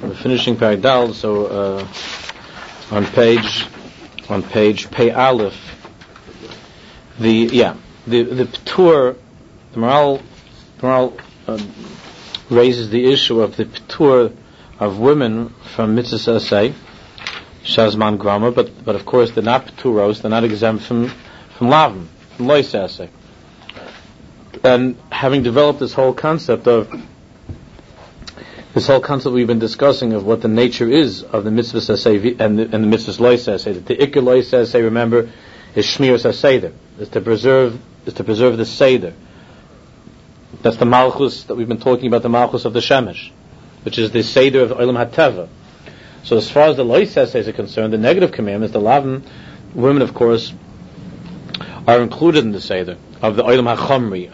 We're finishing Perek Dal, so on page Pei Aleph, the P'tur, the Maharal raises the issue of the P'tur of women from Mitzvah Aseh, Shazman Grama, but of course they're not P'turos, they're not exempt from Lavim, from Lois Aseh. And having developed this whole concept we've been discussing of what the nature is of the Mitzvah Aseh and the Mitzvah Lois Aseh, that the Ikar Lois Aseh, remember, is Shmiras HaSeder, is to preserve the Seder. That's the Malchus that we've been talking about, the Malchus of the Shemesh, which is the Seder of Olam HaTeva. So as far as the Lois Aseh are concerned, the negative commandments, the Lavim, women of course, are included in the Seder of the Olam HaChamri,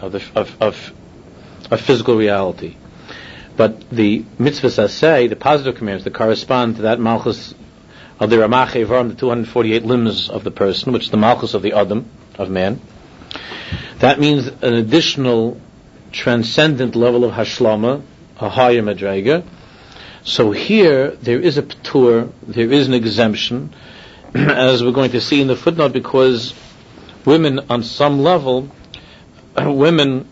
of physical reality. But the Mitzvahs Aseh, the positive commandments that correspond to that Malchus of the Ramach Evarim, the 248 limbs of the person, which is the Malchus of the Adam, of man, that means an additional transcendent level of Hashlama, a higher Madrega. So here, there is a P'tur, there is an exemption, as we're going to see in the footnote, because women, on some level, women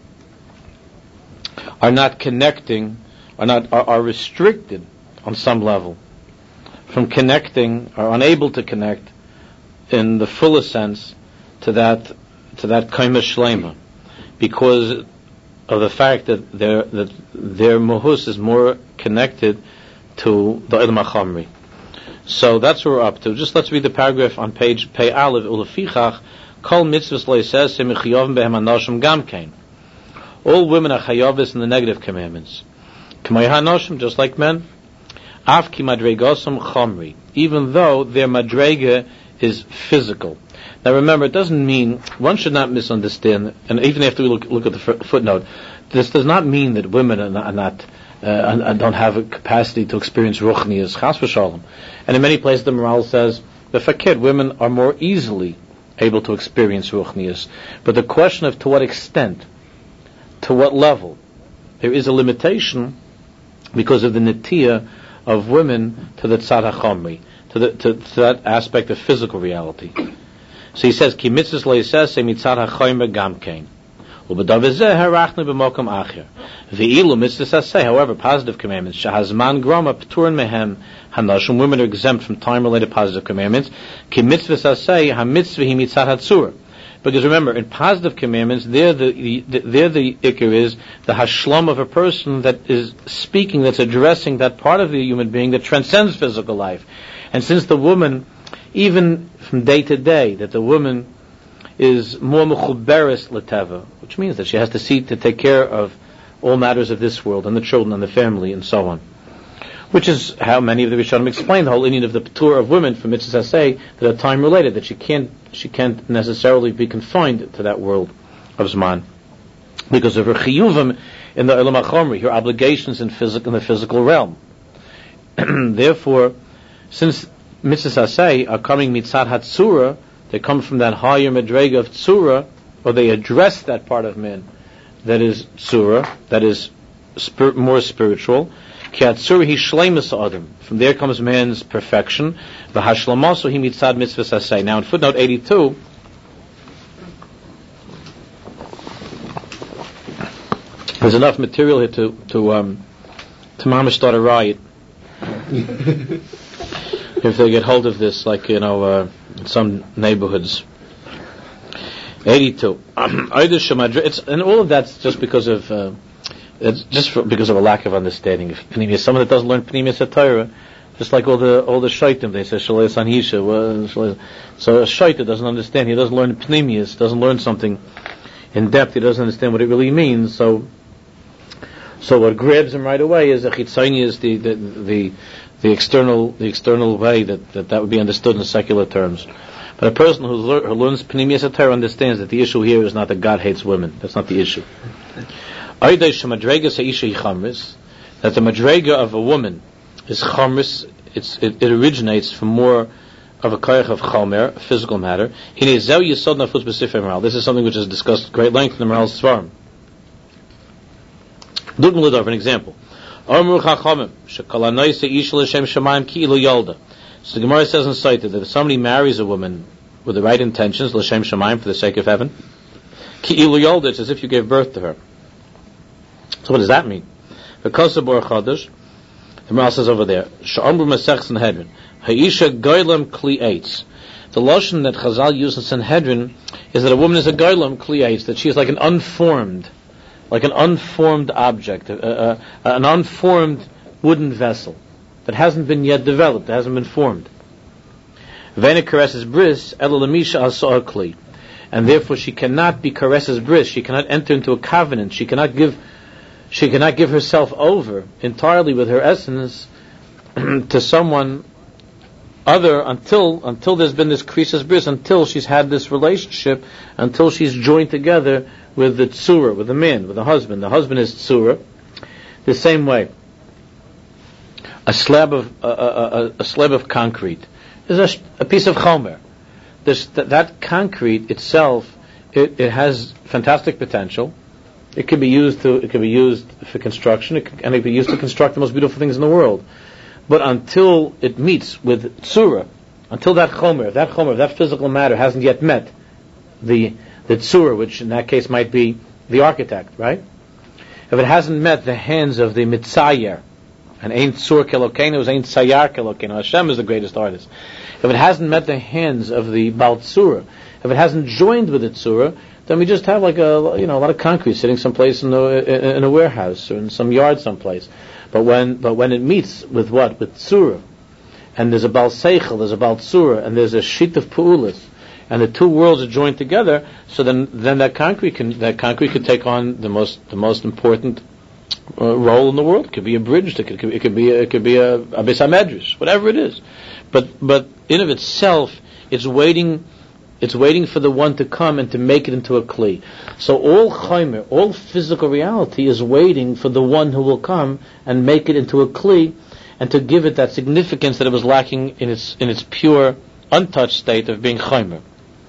are not connecting, are restricted on some level from connecting, are unable to connect in the fullest sense to that Kaima Shlema, because of the fact that their Mohus is more connected to the Olam HaChamri. So that's what we're up to. Just let's read the paragraph on page Pei Aleph, Ulefichach, Kol mitzvahs lo yisesem mechiyovim behem anoshim gam kein. All women are chayavis in the negative commandments. K'may hanoshim, just like men. Af ki madregosam chamri, even though their madrega is physical. Now remember, it doesn't mean, one should not misunderstand, and even after we look at the footnote, this does not mean that women are not don't have a capacity to experience ruchnias, chas v'shalom. And in many places the Maharal says, the fakir, women are more easily able to experience ruchnias. But the question of to what extent, to what level, there is a limitation because of the netiyah of women to the tzad hachamri, to that aspect of physical reality. So he says, Ki mitzvahs lo yiseseh mitzad hachaymer gam kein. U'b'davar zeh harachnu b'mokom acher. V'ilu mitzvahs aseh, however, positive commandments, shehazman grama p'turin mehem hanoshim, women are exempt from time-related positive commandments. Ki mitzvahs aseh ha-mitzvah hi mitzad hatzura. Because remember, in positive commandments, there the ikar is the hashlam of a person that is speaking, that's addressing that part of the human being that transcends physical life. And since the woman, even from day to day, that the woman is more mechuberes l'teva, which means that she has to take care of all matters of this world, and the children, and the family, and so on. Which is how many of the Rishonim explain the whole inyan of the P'tur of women from Mitzvah Aseh that are time related, that she can't necessarily be confined to that world of Zman because of her chiyuvim in the Olam HaChamri, her obligations in the physical realm. Therefore, since Mitzvah Aseh are coming mitzad hatzura, they come from that higher madrega of tzura, or they address that part of man that is tzura, that is more spiritual. From there comes man's perfection. Now in footnote 82, there's enough material here to mama start a riot. If they get hold of this, like in some neighborhoods. 82. And all of that's just because of because of a lack of understanding of Pneumius. Someone that doesn't learn Pneumius Torah, just like all the shaitim, they say Shalei Sanhisha. So a shaita doesn't understand. He doesn't learn Pneumius, doesn't learn something in depth. He doesn't understand what it really means. So what grabs him right away is the chitzoni, is the external way that would be understood in secular terms. But a person who learns Pneumius Torah understands that the issue here is not that God hates women. That's not the issue. That the madrega of a woman is chamris, it originates from more of a koyach of chomer, physical matter. This is something which is discussed at great length in the Maharal's Svarim. For an example, Amru Chachamim shekol hanoisa isha l'shem shamayim ki'ilu yolda. So the Gemara says in Saita that if somebody marries a woman with the right intentions, l'shem shamayim, for the sake of heaven, ki'ilu yolda, it's as if you gave birth to her. So what does that mean? Because of Bor Chodesh, the Gemara says over there, Sh'amru Masech Sanhedrin, Ha'isha goylem kli eitz. The lotion that Chazal used in Sanhedrin is that a woman is a goylem kli eitz, that she is like an unformed object, an unformed wooden vessel that hasn't been yet developed, that hasn't been formed. Vena caresses bris, elolamisha asah kli, and therefore she cannot be caresses bris. She cannot enter into a covenant. She cannot give herself over entirely with her essence to someone other until there's been this krisis bris, until she's had this relationship, until she's joined together with the tzura, with the man, with the husband. The husband is tzura. The same way, a slab of concrete is a piece of chomer. That concrete itself, it has fantastic potential. It could be used for construction, and it could be used to construct the most beautiful things in the world. But until it meets with tzura, until that chomer, that physical matter hasn't yet met the tzura, which in that case might be the architect, right? If it hasn't met the hands of the mitzayer, and ain't tzur kelokenu, ain't sayar kelokenu, Hashem is the greatest artist. If it hasn't met the hands of the Baal Tzura, if it hasn't joined with the tzura, then we just have like a lot of concrete sitting someplace in a warehouse or in some yard someplace. But when it meets with what? With tzura, and there's a Baal Seichel, there's a Baal Tzura, and there's a sheet of Pu'ulis, and the two worlds are joined together, so then that concrete can take on the most important role in the world. It could be a bridge, it could be a Beis HaMedrash, whatever it is. But in of itself, it's waiting for the one to come and to make it into a kli. So all chaymer, all physical reality is waiting for the one who will come and make it into a kli, and to give it that significance that it was lacking in its pure, untouched state of being chaymer.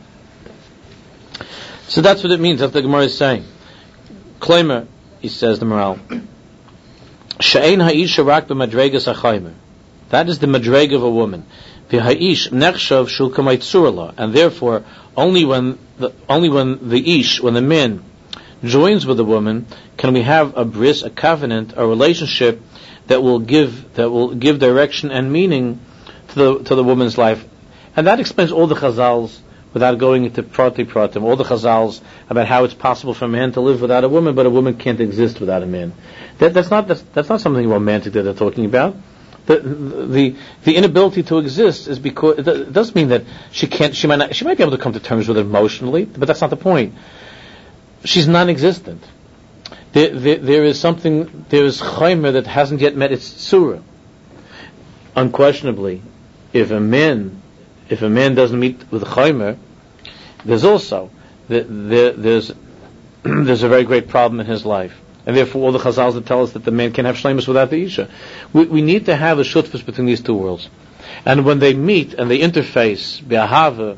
So that's what it means. That's what the Gemara is saying. Klaimer, he says, the moral. She'ein ha'isha rak b'madregas ha'chaymer. That is the madreg of a woman. V'ha'ish nechshav shul kamay tzurla, and therefore only when the man joins with the woman can we have a bris, a covenant, a relationship that will give direction and meaning to the woman's life. And that explains all the chazals, without going into pratim, all the chazals about how it's possible for a man to live without a woman, but a woman can't exist without a man. That's not something romantic that they're talking about. The inability to exist is because it doesn't mean that she might be able to come to terms with it emotionally, but that's not the point. She's non-existent. There is chaymer that hasn't yet met its tzura. Unquestionably, if a man doesn't meet with chaymer, there's also there's a very great problem in his life. And therefore all the chazals that tell us that the man can't have shleimus without the isha. We need to have a shutfus between these two worlds. And when they meet and they interface, be'ahava,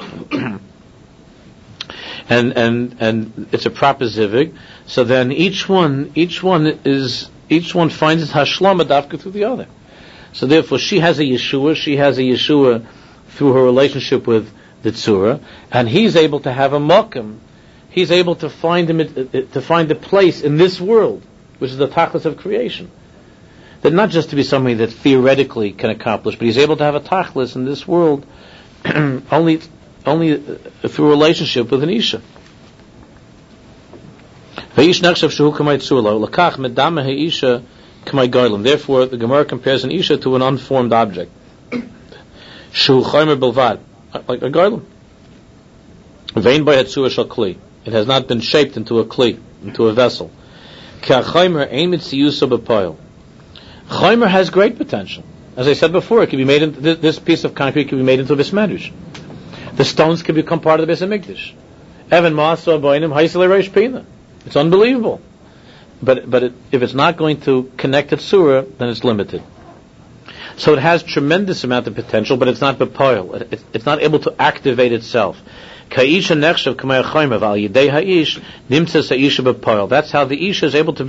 and it's a proper zivig, so then each one finds its hashlama dafka through the other. So therefore she has a Yeshua through her relationship with the tzura, and he's able to have a mokum. He's able to find the place in this world, which is the tachlis of creation. That not just to be somebody that theoretically can accomplish, but he's able to have a tachlis in this world only through a relationship with an isha. Therefore, the Gemara compares an isha to an unformed object. Like a garland. It has not been shaped into a kli, into a vessel. Chaymer has great potential. As I said before, it can be made into this piece of concrete can be made into a Beis Medrash. The stones can become part of the Beis HaMikdash. Evan Ma'asa Bainim Haisele Reish Pina. It's unbelievable. But if it's not going to connect to Tzura, then it's limited. So it has tremendous amount of potential, but it's not bepoil. It's not able to activate itself. That's how the isha is able to be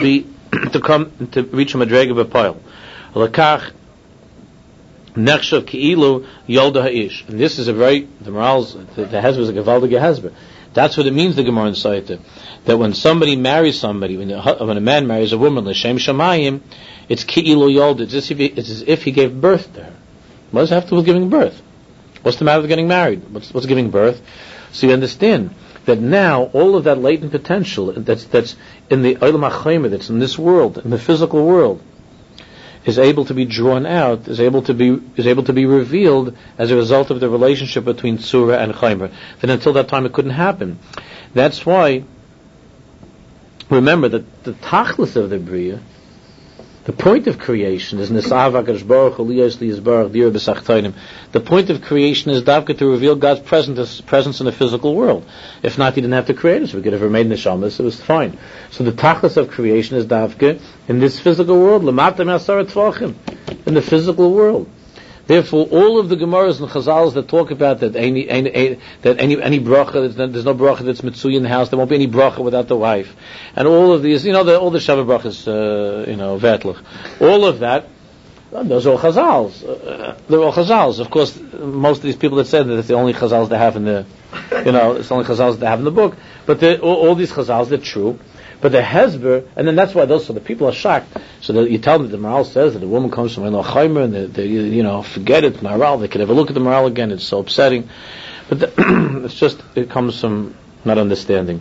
to reach a madrega b'poil. Lakach nechshav ki'ilu yolda ha'ish. And this is the morals, the hezber is a gevaldige hezber. That's what it means, the Gemara in Saita, that when somebody marries somebody, when a man marries a woman, l'shem shamayim, it's ki'ilu yolda. It's as if he gave birth to her. What does it have to do with giving birth? What's the matter with getting married? What's giving birth? So you understand that now all of that latent potential that's in the Olam HaChaymer, that's in this world, in the physical world, is able to be drawn out, is able to be revealed as a result of the relationship between Tzura and Chaymer. Then until that time it couldn't happen. That's why, remember that the tachlis of the Bria, the point of creation is Nisava Kadosh Baruch Hu Liyos Liyisbarach Dira B'Sachtainim. The point of creation is Davka to reveal God's presence in the physical world. If not, He didn't have to create us. We could have made neshamas. It was fine. So the tachlis of creation is Davka in this physical world. L'mata me'asara tvachim, in the physical world. Therefore, all of the Gemaras and Chazals that talk about that any bracha, there's no bracha that's mitzuy in the house, there won't be any bracha without the wife, and all of these, all the Shabbat brachas, Vetluch, all of that, those are all Chazals. They're all Chazals. Of course, most of these people that said that it's the only Chazals they have in the, it's the only Chazals they have in the book. But all these Chazals, they're true. But the Hezber, and then that's why so the people are shocked. So that you tell them that the Maral says that the woman comes from Elo Chaymer, and they forget it, Maral, they could never look at the Maral again, it's so upsetting. But it comes from not understanding.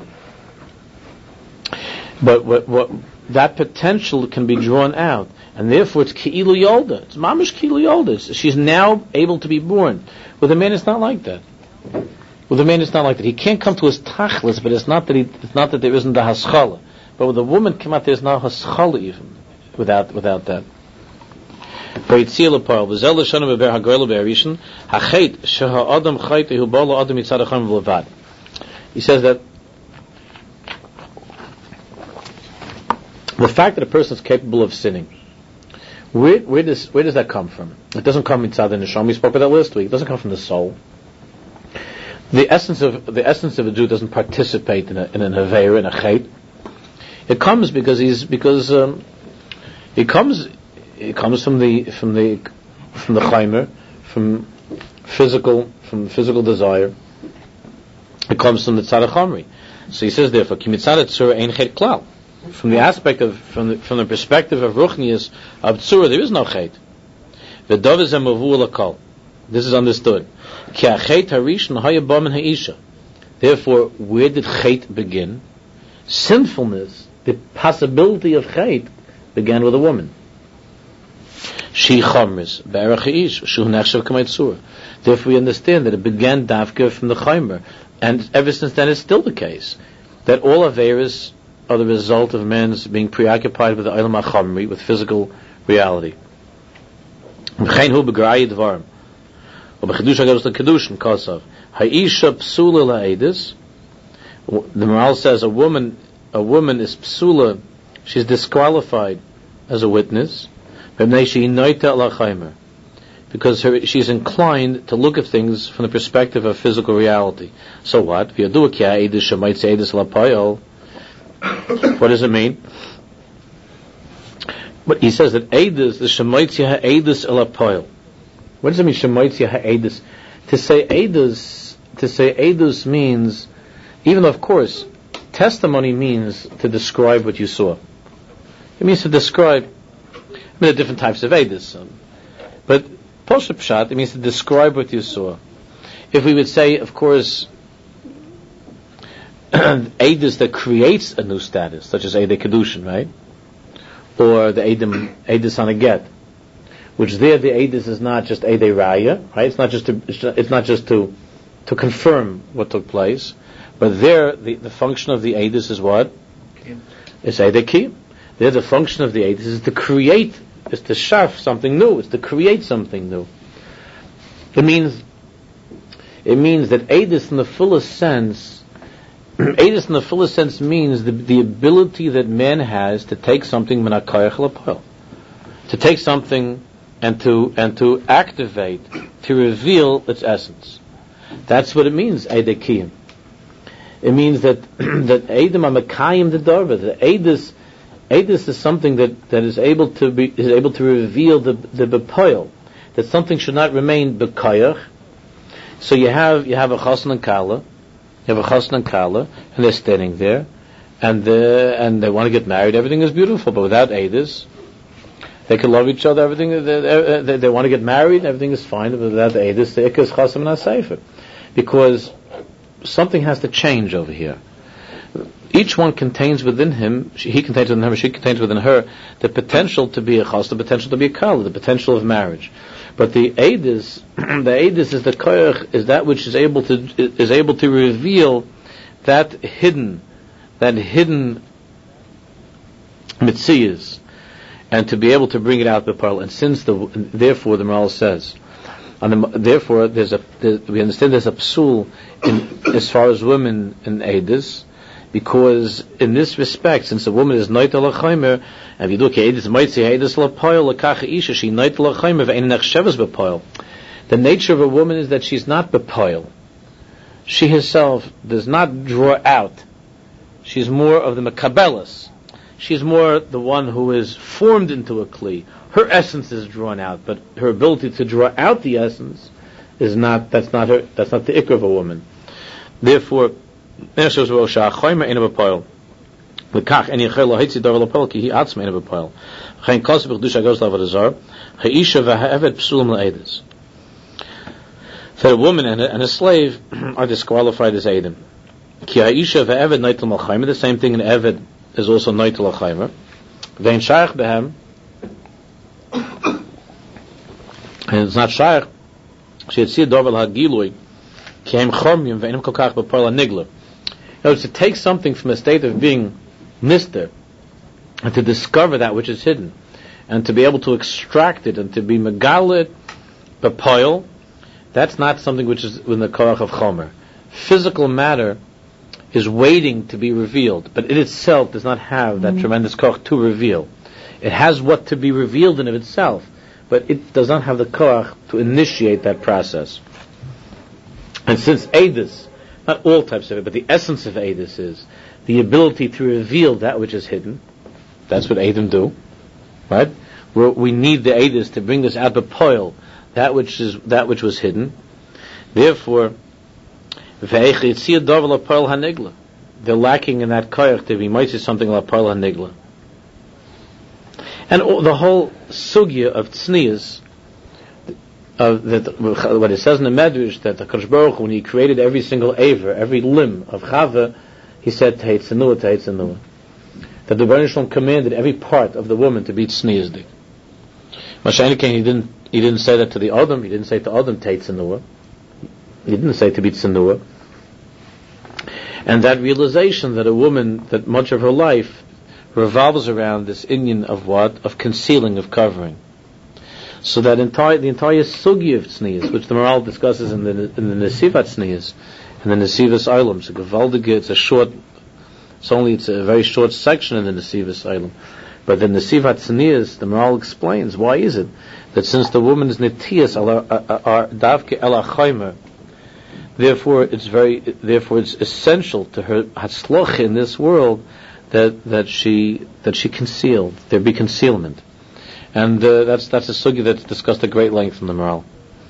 But what that potential can be drawn out, and therefore it's Ki'ilu Yolda. It's Mamish Ki'ilu Yolda. She's now able to be born. With a man, it's not like that. With a man, it's not like that. He can't come to his tachlis, but it's not that there isn't the haschala. But with a woman, come out, there's no haschala even without that. He says that the fact that a person is capable of sinning, where does that come from? It doesn't come inside the neshama. We spoke about that last week. It doesn't come from the soul. The essence of a Jew doesn't participate in an aveira, in a chait. It comes because it comes from the chaymer, from physical desire. It comes from the tzad chamri. So he says therefore, ki mitzad tzura ein chet klal. From the aspect of from the perspective of ruchnius of tzura, there is no chet. V'dov is a mavu lakol. This is understood. Ki achet harishon haya bamin ha'isha. Therefore, where did chet begin? Sinfulness, the possibility of chet, began with a woman. She chamris be'erach ha'ish shu nechshav k'may tzura. Therefore, we understand that it began davka from the chaymer, and ever since then, it's still the case that all aveiros are the result of men's being preoccupied with the olam hachamri, with physical reality. V'chein hu begrayei dvarim. The Maral says a woman is psula, she's disqualified as a witness because she's inclined to look at things from the perspective of physical reality. So what? What does it mean? But he says that Eidus, the Shemaitzia Eidus elapoil. What does it mean, Shemaitzia ha'edus? To say edus means, even though of course, testimony means to describe what you saw. It means to describe, there are different types of edus. But Posha Pshat, it means to describe what you saw. If we would say, of course, edus that creates a new status, such as Eidei Kedushin, right? Or the edus on a get. Which there the edus is not just Eidei Raya, right? It's not just to confirm what took place, but there the function of the edus is what? It's Eidei Kiyum. There the function of the edus is to create, is to shaf something new, it's to create something new. It means that edus in the fullest sense, edus in the fullest sense means the ability that man has to take something min hakayach l'poil, to take something and to activate, to reveal its essence. That's what it means, Eidei Kiyum. It means that Eidim are Mekayim the Darva. The Eidus Eidus is something that is able to reveal the bepoil, that something should not remain bekoyach. So you have a chassan and kala, and they're standing there, and they want to get married. Everything is beautiful, but without Eidus, they can love each other. Everything they want to get married. Everything is fine, but without the Eidus, the ikka is chassan and asayfer, because something has to change over here. Each one contains within him, he contains within her, she contains within her, the potential to be a chas, the potential to be a kala, the potential of marriage. But the eidus is the koyach, is that which is able to reveal that hidden mitzvahs, and to be able to bring it out the pearl. And since therefore the Maral says, therefore we understand there's a psul as far as women in eidus. Because in this respect, since a woman is noit l'chaymer, and if you look at Eidus Moitzi, Eidus l'poil, l'kach isha, she noit l'chaymer, ve'ein nechshavas bepoil. The nature of a woman is that she's not bepoil. She herself does not draw out. She's more of the mekabelas. She's more the one who is formed into a kli. Her essence is drawn out, but her ability to draw out the essence is not. That's not the ikr of a woman. Therefore, the woman and a slave are disqualified as Eidim. The same thing in Eved is also Noitel Achaymer. And it's not Shaykh. She had seen Dovel HaGilui Kiem Chomyim Ve'enim Kokach B'Parla Nigla. In other words, to take something from a state of being nister, and to discover that which is hidden, and to be able to extract it, and to be megalit, bepoil, that's not something which is in the koach of chomer. Physical matter is waiting to be revealed, but it itself does not have that tremendous koach to reveal. It has what to be revealed in of itself, but it does not have the koach to initiate that process. And since Eidus, not all types of it, but the essence of Eidus is the ability to reveal that which is hidden. That's what Eidim do, right? We need the Eidus to bring this out bepoil, that which was hidden. Therefore, they're lacking in that koyach to be might say something like parl hanigla. And the whole sugya of tznius, what it says in the Medrash, that the Kadosh Baruch Hu, when he created every single aver, every limb of Chava, he said Teit Tzanua. That the Baruch Shalom commanded every part of the woman to be tzniusdik. Mashiach, he didn't say that to the Adam. He didn't say to Adam Teit Tzanua. He didn't say to be tzanua. And that realization that a woman, that much of her life revolves around this inyan of what? Of concealing, of covering. So that the entire sugi of tznius, which the Maral discusses in the Nesivat tznius, in the Nesivas Eilam, it's a very short section in the Nesivas Eilam. But the Nesivat tznius, the Maral explains why is it that since the woman's netiyas are davke ela chaymer, therefore it's essential to her hatzloch in this world that she concealed, there be concealment. And that's a sugi that's discussed at great length in the Maral.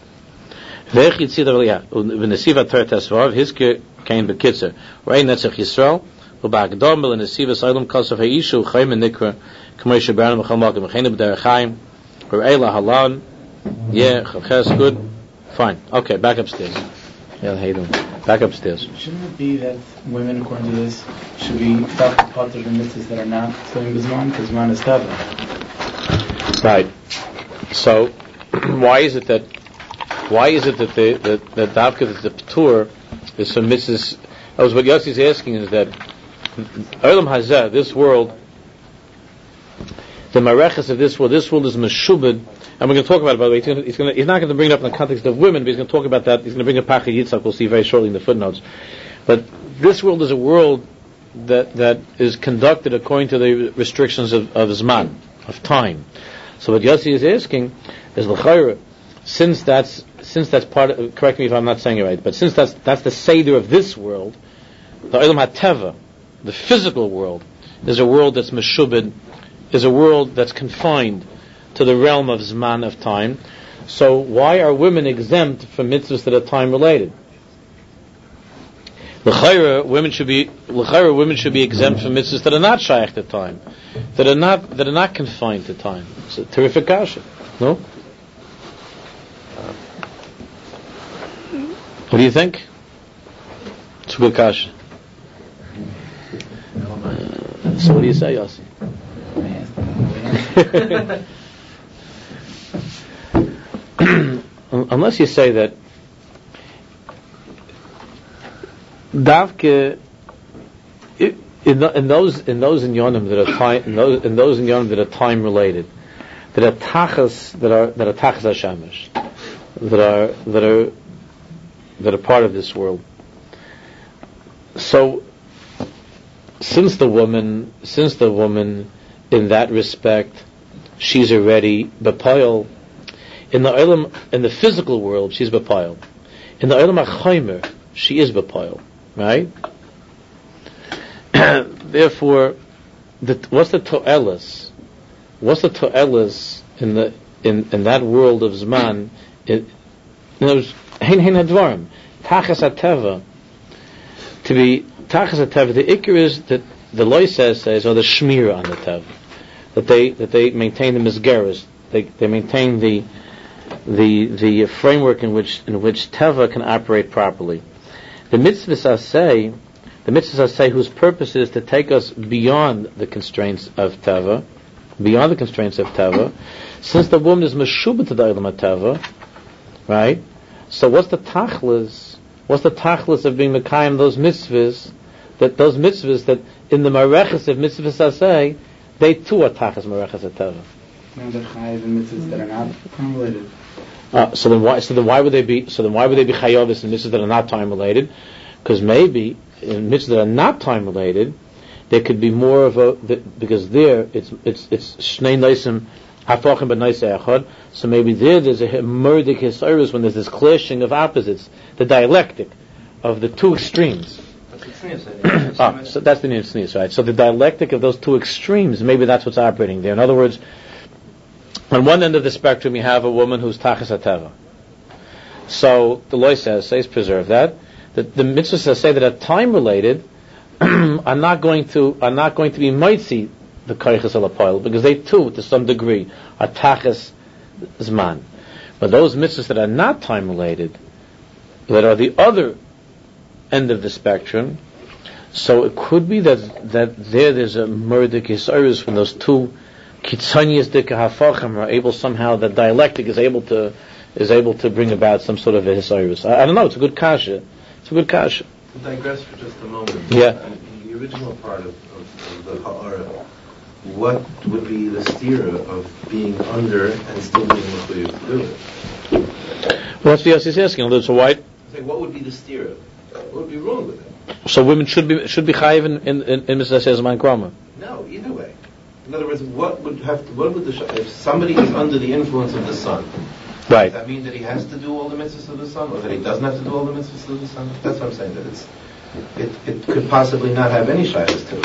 Good. Fine. Okay, back upstairs. Yeah, how you doing? Back upstairs. Shouldn't it be that women, according to this, should be part of the mitzvahs that are not Tzoyim B'zman, because Zman is Tava? Right. So, why is it that the Davka, that the P'tur is from mitzvahs? What Yossi is asking is that Olam Hazeh, this world, the Mareches of this world is Meshubed. And we're going to talk about it, by the way. He's not going to bring it up in the context of women, but he's going to talk about that. He's going to bring a Pachid Yitzhak, we'll see very shortly in the footnotes. But this world is a world that is conducted according to the restrictions of Zman, of time. So what Yossi is asking is, L'chayra, since that's part of, correct me if I'm not saying it right, but since that's the Seder of this world, the Olam HaTeva, the physical world, is a world that's Meshubed is a world that's confined to the realm of Zman, of time. So why are women exempt from mitzvahs that are time related? L'chayra, women should be exempt from mitzvahs that are not shaykh to time, that are not confined to time. It's a terrific kasha, no? What do you think? It's a good kasha. So what do you say, Yossi? Unless you say that Davke in those inyanim that are time related, that are tachas hashamish, that are part of this world. So since the woman in that respect, she's already bepayil. In the physical world, she's bepayil. In the olam hachaymer, she is bepayil, right? Therefore, what's the to'elis? What's the to'elis in that world of zman? Hein hadvarim, tachas hateva. To be tachas hateva, the ikar is that the loy says, or the shmir on the teva, that they maintain the misgeras, they maintain the framework in which teva can operate properly. The mitzvahs asay, whose purpose is to take us beyond the constraints of teva, since the woman is meshubah to the olam teva, right? So what's the tachlis? What's the tachlis of being mekayim those mitzvahs that in the mareches of mitzvahs asay, they too are tachlis mareches of teva. And the chayiv and mitzvahs that are not time related. So then why would they be chayavis in mitzvahs that are not time related? Because maybe in mitzvahs that are not time related, there could be more of because there it's shnei noisim hafachim b'noisei echad. So maybe there's a murdik hisayrus when there's this clashing of opposites, the dialectic of the two extremes. So that's the tznius, right? So the dialectic of those two extremes, maybe that's what's operating there. In other words, on one end of the spectrum, you have a woman who's tachas hateva. So the law says preserve that. The mitzvahs say that are time related are not going to be mitzi the koiches alapoil, because they too, to some degree, are tachas zman. But those mitzvahs that are not time related, that are the other end of the spectrum, so it could be that there's a murdik hisayrus when those two kitzanias dika hafachim are able somehow, that dialectic is able to bring about some sort of a hisayrus. I don't know. It's a good kasha. To digress for just a moment. Yeah. In the original part of the ha'ara, what would be the stira of being under and still being mechuyev to do it? Well, that's what Yossi is asking. So why? What would be the stira? What would be wrong with it? So women should be chayiv in Mr. Zman Krama. No, either way. In other words, if somebody is under the influence of the sun, right, does that mean that he has to do all the mitzvahs of the sun, or that he doesn't have to do all the mitzvahs of the sun? That's what I'm saying. That it could possibly not have any shaylas to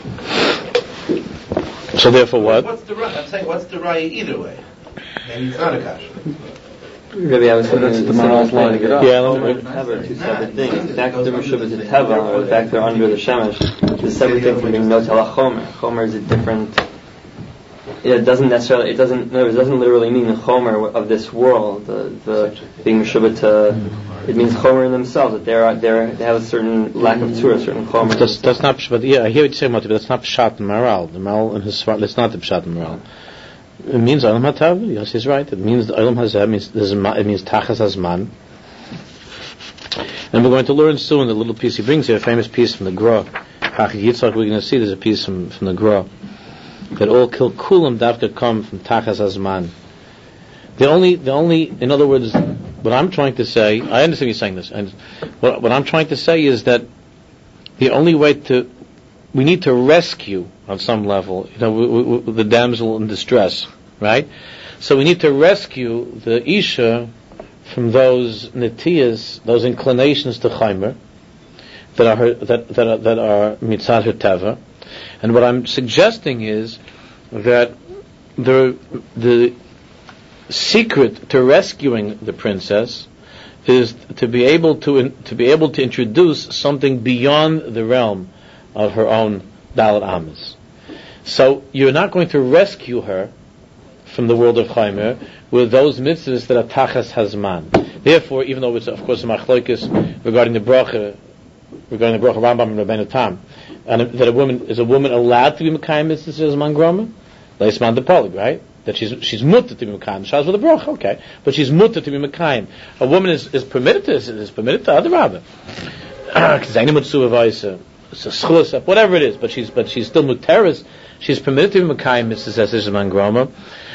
it. So therefore, what? I'm saying, what's the raya either way? Maybe it's not a kasha. Maybe I was thinking that's the moral's lining it up. Yeah, Teva are two separate things. Back to the Meshubah to Teva, or the fact they're under the Shemesh, is a separate thing from being Notel HaChomer. Chomer is a different. It doesn't literally mean the Chomer of this world. The being Meshubah to, it means Chomer in themselves, that they have a certain lack of Tzura, a certain Chomer. That's not. But yeah, I hear what you're saying, but that's not Pshat and Maral. The Maral and his that's not the Pshat and Maral. It means Olam HaTav. Yes, he's right. It means Olam HaZeh. It means Tachas HaZman. And we're going to learn soon the little piece he brings here, a famous piece from the Gra. Hachik Yitzchak. We're going to see there's a piece from the Gra that all kilkulam davka come from Tachas HaZman. The only, in other words, what I'm trying to say, I understand you're saying this, and what I'm trying to say is that the only way we need to rescue on some level, the damsel in distress, right? So we need to rescue the Isha from those netiyas, those inclinations to chaimer that are mitzad her teva. And what I'm suggesting is that the secret to rescuing the princess is to be able to introduce something beyond the realm of her own Dalet Amas. So you're not going to rescue her from the world of Chaimer with those mitzvahs that are Tachas Hazman. Therefore, even though it's of course a machlokes regarding the bracha Rambam and Rabbeinu Tam, and that a woman allowed to be Mekayim mitzvahs Hazman Groma, Leisman Depolig, right? That she's mutter to be Mekayim. Shaz with a bracha, okay, but she's mutter to be Mekayim. A woman is permitted to other rabbi. Whatever it is, but she's still muteris. She's permitted to be Mekayim mitzvahs Hazman Groma,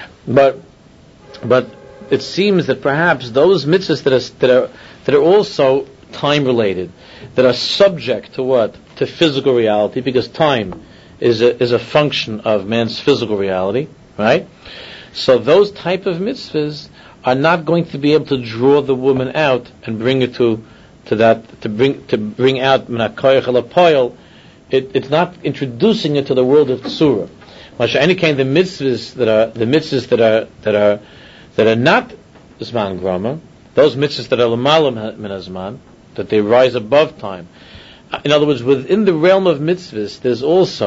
but it seems that perhaps those mitzvahs that are also time related, that are subject to what? To physical reality, because time is a function of man's physical reality, right? So those type of mitzvahs are not going to be able to draw the woman out and bring her to bring out Menakoyach Alapoil. It's not introducing it to the world of Tzura. Any kind of mitzvahs that are not Zman Groma, those mitzvahs that are L'malam min Hazman, that they rise above time. In other words, within the realm of mitzvahs, there's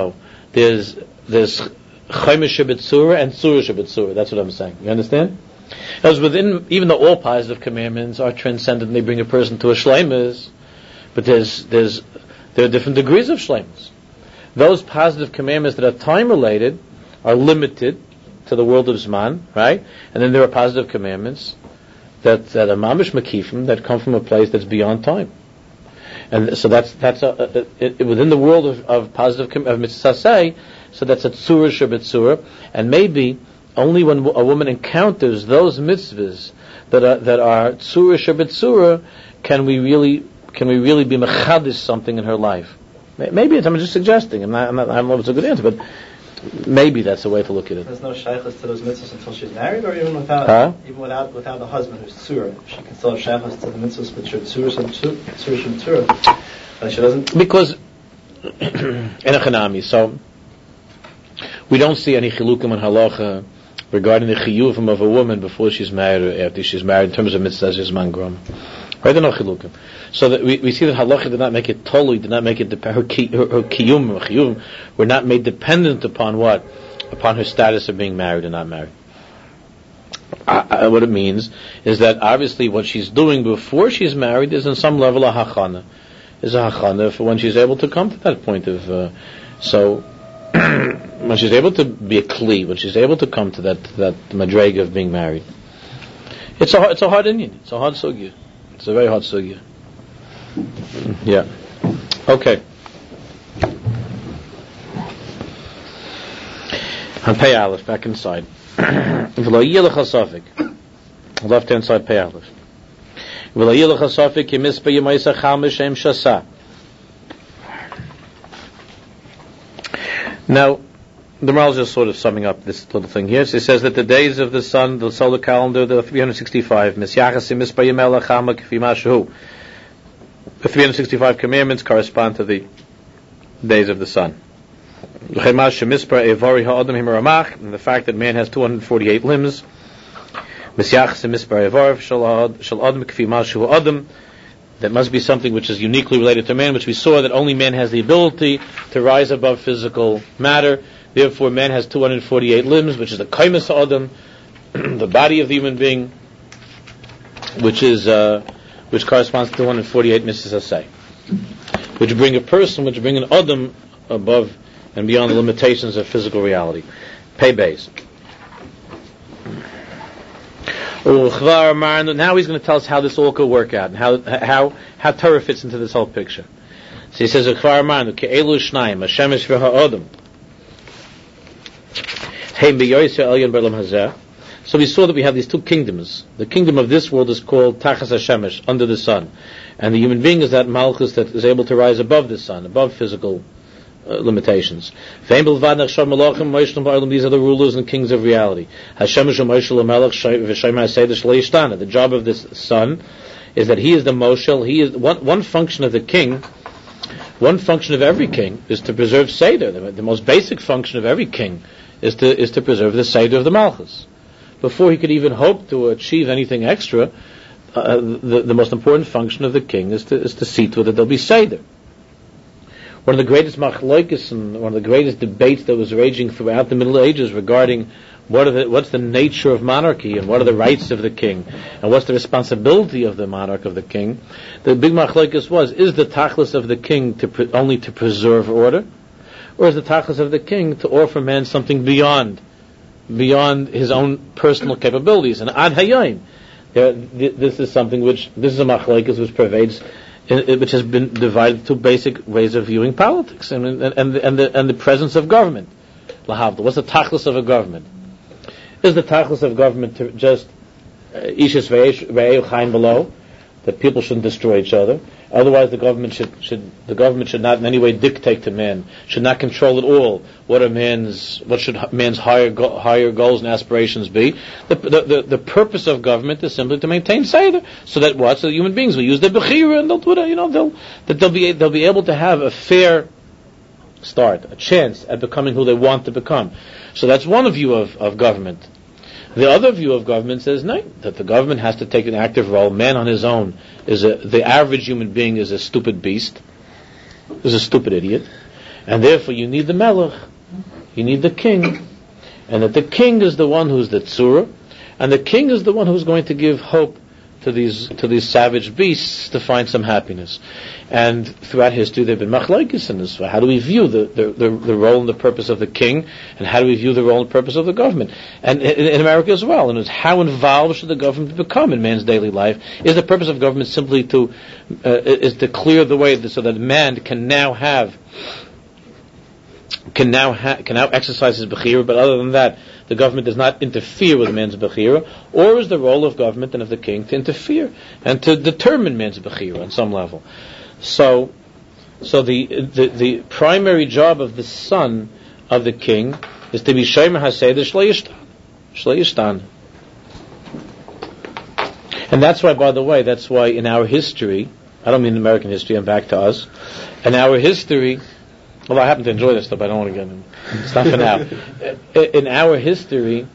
Chaimer Shebetzura and Tzura Shebetzura. That's what I'm saying. You understand? As within, even though all positive commandments are transcendent and they bring a person to a shleimus, but there are different degrees of shleimus. Those positive commandments that are time related are limited to the world of Zman, right? And then there are positive commandments that are mamish makifim, that come from a place that's beyond time. And so that's within the world of positive of mitzvah. So that's a tzura shebetzura, and maybe only when a woman encounters those mitzvahs that are tzura shebetzura can we really be mechadish something in her life. Maybe I'm just suggesting. I don't know if it's a good answer, but maybe that's a way to look at it. There's no shaykhus to those mitzvahs until she's married, or even without the husband who's tzura, she can still have shaykhus to the mitzvahs which are tzura. She doesn't, because in a chanami. So we don't see any chilukim in halacha regarding the chiyuvim of a woman before she's married or after she's married in terms of mitzvahs zman grom. Right? There are no chilukim. So that we see that halacha did not make it totally, did not make it her chiyuvim were not made dependent upon what? Upon her status of being married or not married. What it means is that obviously what she's doing before she's married is in some level a hachana. Is a hachana for when she's able to come to that point of when she's able to be a kli, when she's able to come to that madrega of being married. It's a hard Indian. It's a hard sugya. It's a very hard sugya. Yeah. Okay. On Pei Aleph, back inside. Left hand side Pei Aleph. Now, the Maharal is just sort of summing up this little thing here. So he says that the days of the sun, the solar calendar, the 365, the 365 commandments correspond to the days of the sun. And the fact that man has 248 limbs, that must be something which is uniquely related to man, which we saw that only man has the ability to rise above physical matter. Therefore, man has 248 limbs, which is the kaimas adam, the body of the human being, which corresponds to 248 mitzvahs, which bring an adam above and beyond the limitations of physical reality. Pei Beis. Now he's going to tell us how this all could work out and how Torah fits into this whole picture. So he says, so we saw that we have these two kingdoms. The kingdom of this world is called Tachas HaShemesh, under the sun. And the human being is that Malchus that is able to rise above the sun, above physical limitations. These are the rulers and kings of reality. The job of this son is that he is the Moshel. He is one function of the king. One function of every king is to preserve Seder. The most basic function of every king is to preserve the Seder of the Malchus. Before he could even hope to achieve anything extra, the most important function of the king is to see to it that there'll be Seder. One of the greatest machlokes and one of the greatest debates that was raging throughout the Middle Ages regarding what's the nature of monarchy and what are the rights of the king and what's the responsibility of the monarch of the king. The big machlokes is the tachlis of the king only to preserve order, or is the tachlis of the king to offer man something beyond his own personal capabilities? And ad hayom, this is a machlokes which pervades, which has been divided to basic ways of viewing politics and the presence of government. Lahavdil, what's the tachlis of a government? Is the tachlis of government to just ishis ve'eu chaim below, that people shouldn't destroy each other? Otherwise, the government should not in any way dictate to man, should not control at all what should man's higher goals and aspirations be. The purpose of government is simply to maintain Seder, so that human beings will use their bechira and they'll do it. They'll be able to have a fair start, a chance at becoming who they want to become. So that's one view of government. The other view of government says no, that the government has to take an active role. Man on his own the average human being is a stupid beast, is a stupid idiot, and therefore you need the melech, you need the king, and that the king is the one who's the tzura, and the king is the one who's going to give hope to these savage beasts to find some happiness. And throughout history there have been machlokes in this. How do we view the role and the purpose of the king, and how do we view the role and purpose of the government? And in America as well. And it's how involved should the government become in man's daily life? Is the purpose of government simply to clear the way so that man can now exercise his bechira, but other than that, the government does not interfere with man's bechira? Or is the role of government and of the king to interfere and to determine man's bechira on some level? So the primary job of the son of the king is to be shomer haseder shlei yishtan. And that's why in our history, I don't mean American history, I'm back to us, in our history, well, I happen to enjoy this stuff, but I don't want to get into it. It's not for now. In our history,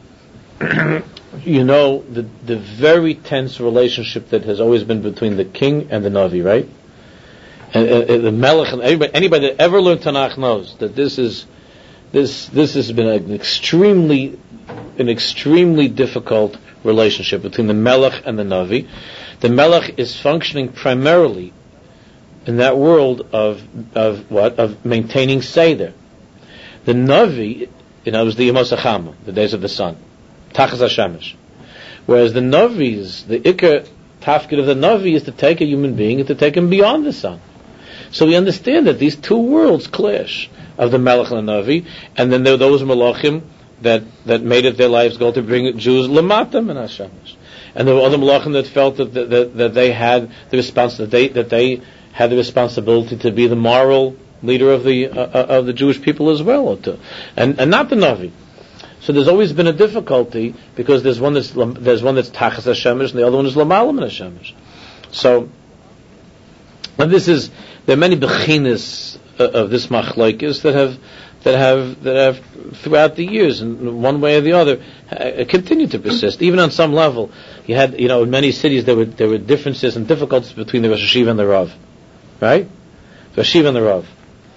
the very tense relationship that has always been between the king and the Navi, right? And the Melech, and anybody that ever learned Tanakh knows that this has been an extremely difficult relationship between the Melech and the Navi. The Melech is functioning primarily in that world of maintaining Seder. The Navi, was the Yemos HaChama, the days of the sun, Tachas HaShemesh. Whereas the Navi's, the Iker Tafkid of the Navi is to take a human being and to take him beyond the sun. So we understand that these two worlds clash, of the Melech and the Navi, and then there are those Malachim that made it their life's goal to bring Jews Lamatam and Hashemesh. And there were other Malachim that felt that they had the had the responsibility to be the moral leader of the Jewish people as well, and not the Navi. So there's always been a difficulty because there's one that's Tachas HaShemesh and the other one is Lamalam HaShemesh. So, and there are many bechinas of this machlokes that have throughout the years, in one way or the other, continue to persist. Even on some level, you had, in many cities there were differences and difficulties between the Rosh Hashiva and the Rav, right? Rosh Hashiva and the Rav,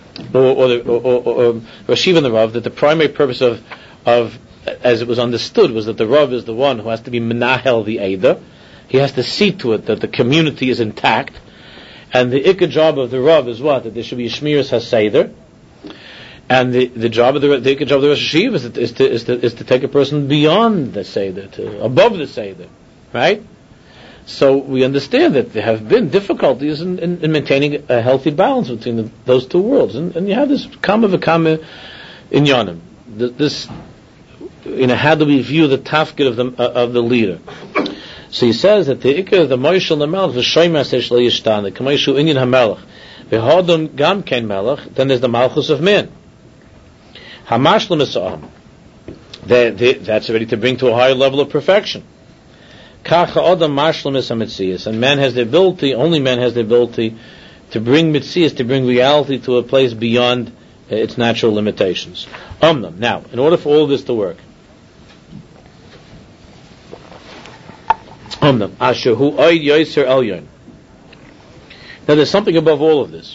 or Rosh Hashiva and the Rav. That the primary purpose of as it was understood was that the Rav is the one who has to be menahel the Eidah. He has to see to it that the community is intact. And the ikka job of the Rav is what? That there should be a shmiras haseder. And the job of the ikka job of the Rosh Hashiva is to take a person beyond the seder, above the seder, right? So we understand that there have been difficulties in maintaining a healthy balance between those two worlds, and you have this kama v'kama inyanim. This, how do we view the tafkid of the leader? So he says that the ikar, the moishel hamelech, v'shoyma seish le'yishtan, the kamoishu inyan hamelech, v'hodon gam kein melech, then there's the malchus of man. Hamash l'misa'am, that's ready to bring to a higher level of perfection. Kacha odam mash l'misa'mitzias, and only man has the ability to bring mitzias, to bring reality to a place beyond its natural limitations. Now, in order for all this to work, now there's something above all of this.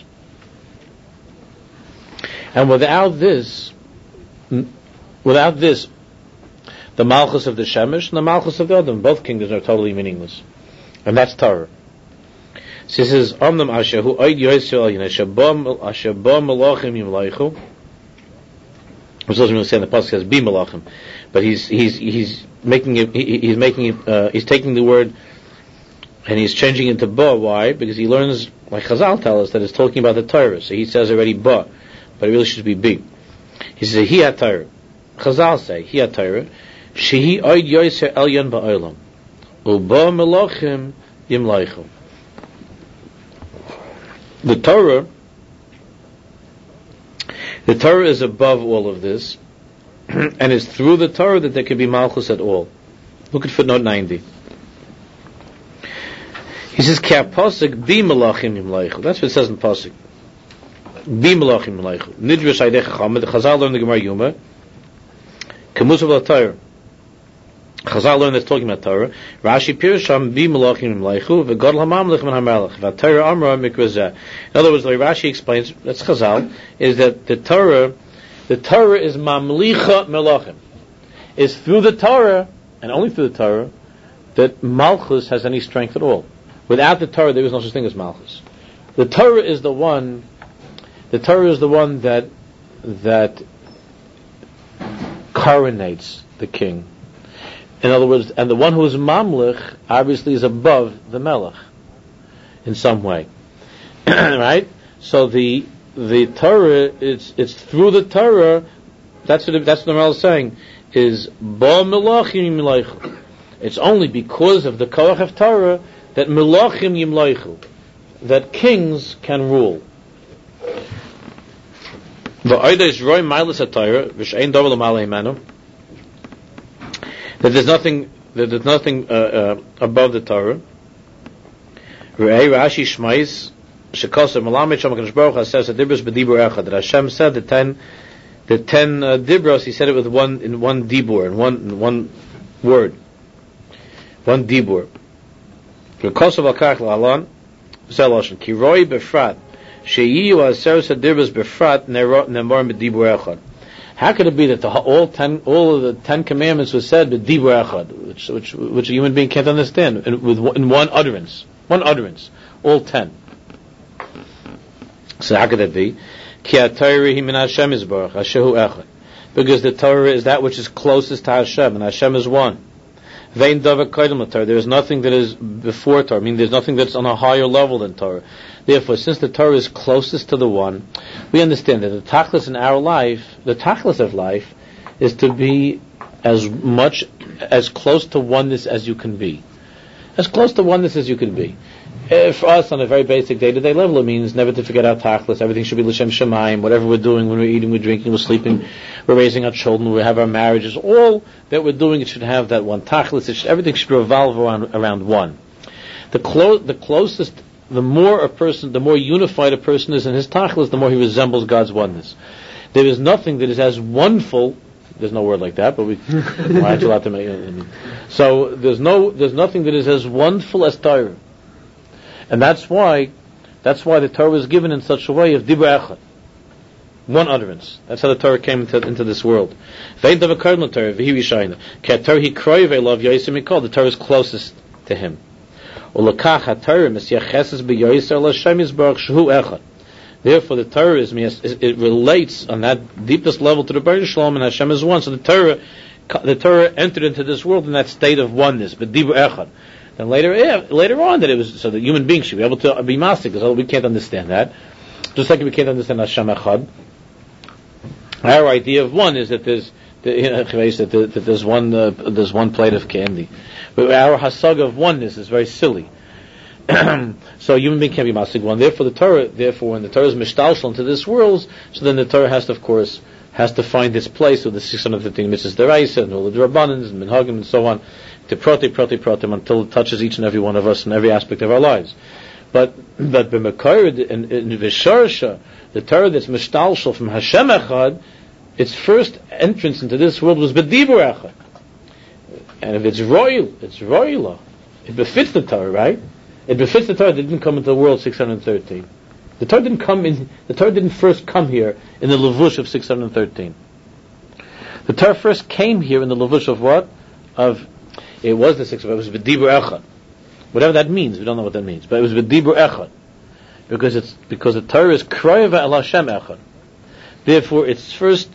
And without this, the Malchus of the Shemesh and the Malchus of the Adam, both kingdoms are totally meaningless. And that's Torah. So he says, Omnam Ashehu Oid Yosel Elyon Asher Ba Malachim Yimleichu. I was also going to say in the pasuk says Bi Malachim, but he's taking the word and he's changing it to Ba. Why? Because he learns, like Chazal tell us, that it's talking about the Torah. So he says already Ba, but it really should be Bi. He says Hi HaTorah. Chazal say Hi HaTorah Shehi Oid Yosel Elyon Ba'olam Uba Malachim Yimleichu. The Torah is above all of this, and it's through the Torah that there can be Malchus at all. Look at footnote 90. He says, Ki ha-pasuk bi malachim yimleichu. That's what it says in pasuk. Bi malachim yimleichu. Nidrish aydei chacham. The Chazal learned the Gemara Yuma. Kemusav la-Torah. Chazal learned that's talking about Torah. Rashi Pirusham bi malachim yimleichu v'godol ha-mamlech min ha-melech v'ha-Torah amra mikvazeh. In other words, the way Rashi explains, that's Chazal, is that the Torah is mamlicha melachim. It's through the Torah, and only through the Torah, that Malchus has any strength at all. Without the Torah, there is no such thing as Malchus. The Torah is the one that coronates the king. In other words, and the one who is Mamlich obviously is above the Melech in some way. Right? So the Torah, it's through the Torah, that's what the Maral is saying, is Ba Melachim Yimleichu. It's only because of the Koach of Torah that Melachim Yimleichu, that kings can rule. That there's nothing above the Torah. Rashi Shmais Shekosar Malamed Shom HaKadosh Baruch Hu says that Hashem said the ten dibros. He said it with one dibur, in one word, one dibur. Shekosar Valkach La'alan Zeloshin Kiroi Befrat Sheyiyu Aseres Dibros Befrat Nemor Medibur Echad. How could it be that all of the 10 commandments was said with dibur echad, which a human being can't understand, in one utterance, all 10? So how could that be? Ki ha-Torah hi min Hashem yisbarach, Hashehu echad. Because the Torah is that which is closest to Hashem, and Hashem is one. Vein davar koydem l'Torah. There is nothing that is before Torah. I mean, there's nothing that's on a higher level than Torah. Therefore, since the Torah is closest to the one, we understand that the tachlis in our life, the tachlis of life, is to be as close to oneness as you can be. As close to oneness as you can be. For us, on a very basic day-to-day level, it means never to forget our tachlis. Everything should be l'shem shamayim. Whatever we're doing, when we're eating, we're drinking, we're sleeping, we're raising our children, we have our marriages, all that we're doing, it should have that one tachlis. Everything should revolve around one. The closest, the more unified a person is in his tachlis, the more he resembles God's oneness. There is nothing that is as oneful. There's no word like that, but we aren't allowed to make it. So there's nothing that is as wonderful as Torah. And that's why the Torah was given in such a way of dibur echad, one utterance. That's how the Torah came into this world. The Torah is closest to him. Therefore, the Torah it relates on that deepest level to the Baruch Shalom, and Hashem is one. So the Torah entered into this world in that state of oneness, but dibur echad. And later on, that it was so that human beings should be able to be masik, because we can't understand that. Just like we can't understand Hashem echad. Our idea of one is that there's one plate of candy. But our hasag of oneness is very silly. So a human being can't be masik one. Therefore, when the Torah is mishtalshel into this world, so then the Torah has to find its place with the 613 mitzvahs deraisa and all the rabbanans and minhagim and so on, to protim until it touches each and every one of us in every aspect of our lives. But b'Mekayr in Visharsha, the Torah that's mishtalshel from Hashem Echad, its first entrance into this world was b'dibur Echad. And if it's royal, it's royal. It befits the Torah, right? It befits the Torah that didn't come into the world 613. The Torah didn't first come here in the Levush of 613. The Torah first came here in the Levush of what? It was the 600. It was b'dibur Echad. Whatever that means, we don't know what that means, but it was b'dibur Echad, because the Torah is kroyva el Hashem Echad. Therefore, its first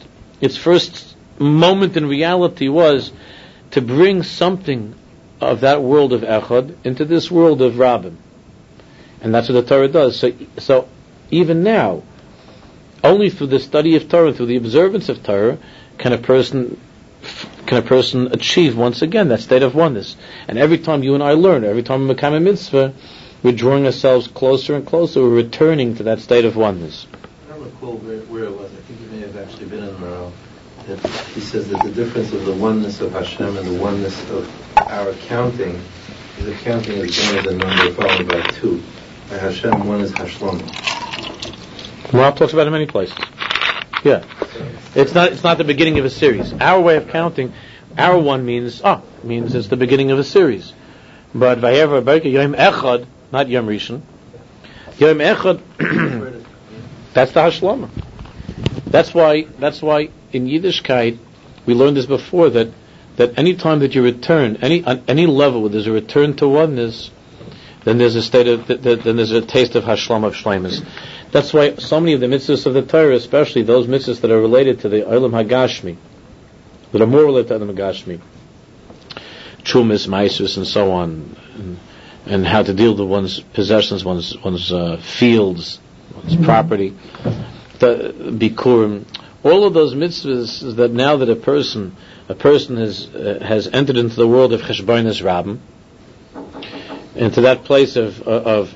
moment in reality was to bring something of that world of Echad into this world of Rabbim, and that's what the Torah does. So even now, only through the study of Torah, through the observance of Torah, can a person achieve once again that state of oneness. And every time you and I learn, every time we become a mitzvah, we're drawing ourselves closer and closer. We're returning to that state of oneness. I don't recall where it was. I think it may have actually been in Maral. That he says that the difference of the oneness of Hashem and the oneness of our counting is the counting is one is a number followed by two. By Hashem, one is Hashlam. Maral talks about it in many places. Yeah. It's not the beginning of a series. Our way of counting, our one means it's the beginning of a series. But Vayever Berke Yom Echad, not Yom Rishon. Yom Echad, that's the Hashlama. That's why in Yiddishkeit we learned this before, that any time that you return, on any level where there's a return to oneness, then there's a state of then there's a taste of Hashlam of Shleimus. That's why so many of the mitzvahs of the Torah, especially those mitzvahs that are related to the Olam Hagashmi, that are more related to Olam Hagashmi, Chumas, Maisus, and so on, and how to deal with one's possessions, one's fields, one's property, the Bikurim, all of those mitzvahs that now that a person has entered into the world of Cheshbonos Rabbim, into that place of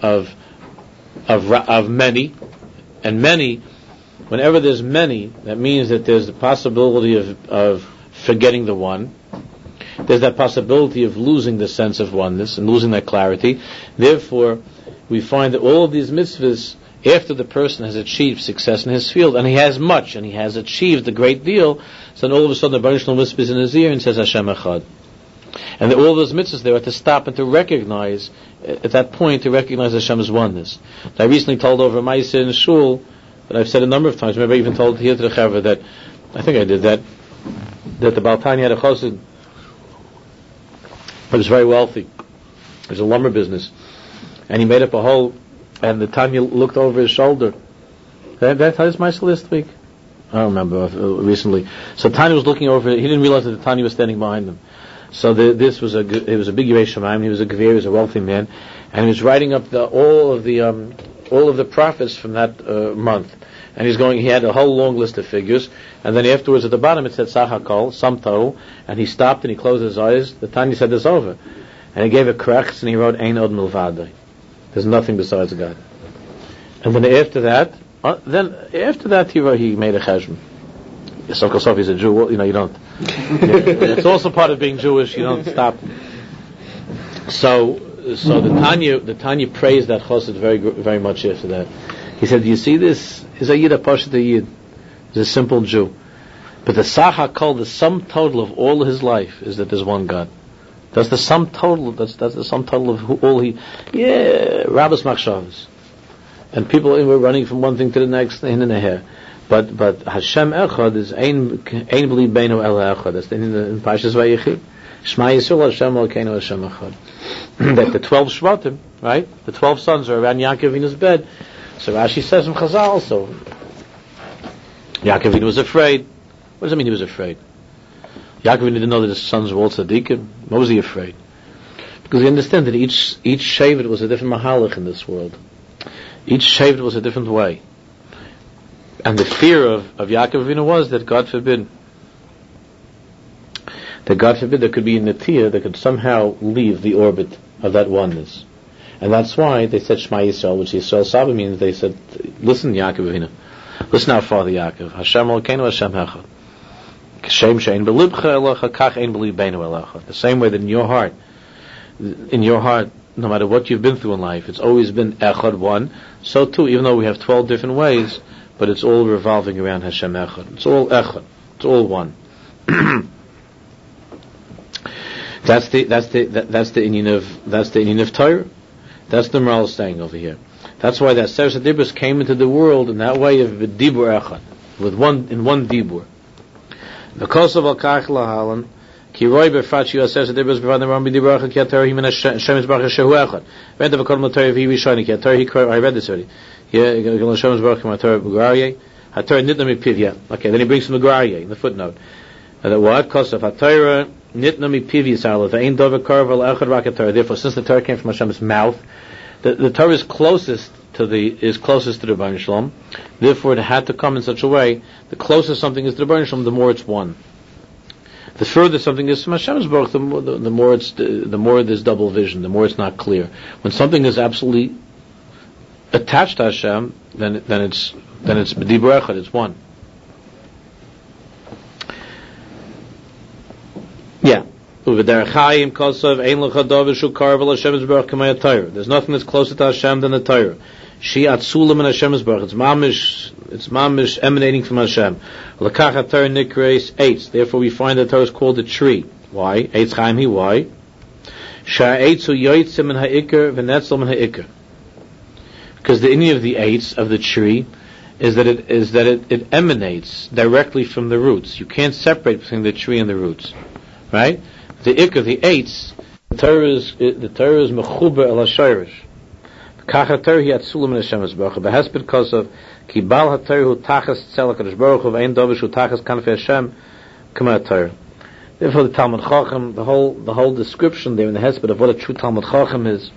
many, and many, whenever there's many, that means that there's the possibility of forgetting the one. There's that possibility of losing the sense of oneness and losing that clarity. Therefore, we find that all of these mitzvahs, after the person has achieved success in his field, and he has much, and he has achieved a great deal, so then all of a sudden the Baruch Shalom whispers in his ear and says Hashem Echad. And all those mitzvahs there are to stop and to recognize, at that point, to recognize Hashem's oneness. I recently told over Ma'aseh in Shul, that I've said a number of times, maybe I even told here to the Chaver that, I think I did that the Baal Tanya had a chassid, but was very wealthy. It was a lumber business. And he made up a hole, and the Tanya looked over his shoulder. Did I tell you this Ma'aseh last week? I don't remember, recently. So Tanya was looking over, he didn't realize that the Tanya was standing behind him. So it was a big Yirei Shamayim. He was a Gevir, he was a wealthy man, and he was writing up all of the profits from that month. And he had a whole long list of figures, and then afterwards at the bottom it said Sachakol, sum total, and he stopped and he closed his eyes. The Tanya said this over, and he gave a krechs and he wrote Ein Od Milvadai. There's nothing besides God. And then after that he made a cheshbon. So he's a Jew. You don't. It's also part of being Jewish. You don't stop. So the Tanya praised that chassid very, very much after that. He said, "Do you see this? He's a Yid, a Pashat Yid. He's a simple Jew. But the Sachakol, the sum total of all his life, is that there's one God. That's the sum total. That's the sum total of all he. Rabbis Machshavas, and people were running from one thing to the next, in and a hair. But Hashem Echad is Ein Bli Beinu El Echad. That's in Parshas Vayechi. Shema Yisrael Hashem Elokeinu Hashem Echad. That the 12 Shvatim, right? The 12 sons are around Yaakov Avinu's bed. So Rashi says from Chazal, so Yaakov Avinu was afraid. What does that mean he was afraid? Yaakov Avinu didn't know that his sons were all tzaddikim. What was he afraid? Because he understood that each Shevet was a different mahalach in this world. Each Shevet was a different way. And the fear of Yaakov Avinu was that God forbid there could be a Netiyah that could somehow leave the orbit of that oneness. And that's why they said Shema Yisrael, which Yisrael Saba means. They said, listen Yaakov Avinu, listen our father Yaakov, Hashem Elokeinu Hashem Echad, Kashem she'ein belibcha elocha kach ein b'li beinu elocha. The same way that in your heart no matter what you've been through in life, it's always been Echad, one. So too, even though we have 12 different ways, but it's all revolving around Hashem Echad. It's all Echad. It's all one. That's the inyan of Torah. That's the moral saying over here. That's why that Seres HaDibros came into the world in that way of Dibur Echad, in one Dibur. Because of Al-Kach Lahalan, Ki Roi Befrat Shio Seres HaDibros B'vad Neram B'Dibur Echad Ki HaTorah Hi Min Hashem Yisbarach Shehu Echad. V'enda V'kol M'Torah V'hi Rishoni Ki HaTorah Hi Kro, I read this already. Yeah, Hashem Yisbarach Ki HaTorah B'Garye. HaTorah Nitna Mipivya. Okay, then he brings from the Garye in the footnote. That what? Because of HaTorah Nitna Mipivya Sa'ala V'ein Dover Karv Al-Echad Rak HaTorah. Therefore, since the Torah came from Hashem's mouth, the Torah is closest to the Rebbeinu Shalom. Therefore, it had to come in such a way. The closer something is to the Rebbeinu Shalom, the more it's one. The further something is from Hashem's Baruch, the more there's double vision, the more it's not clear. When something is absolutely attached to Hashem, then it's B'dibur Echad, it's one. Yeah. There's nothing that's closer to Hashem than the Torah. She atzulam in Hashem's baruch. It's mamish emanating from Hashem. Lekach Torah nikreis eitz. Therefore, we find that Torah is called a tree. Why? Eitz chaim hi. Why? Sha'eitzu yoytzim min ha'ikr v'netzel min ha'ikr. Because the inyan of the eitz of the tree is that it emanates directly from the roots. You can't separate between the tree and the roots, right? The ikr, the eitz, the Torah is mechuber el hashayrish. Kach HaTorah hi atzulam min Hashem's baruch. Behas because of ki bal HaTorah hu tachas tzel HaKadosh Baruch Hu v'ein dovish hu tachas kanfei Hashem k'ma HaTorah. Therefore, the Talmud Chacham, the whole description there in the Hesped of what a true Talmud Chacham is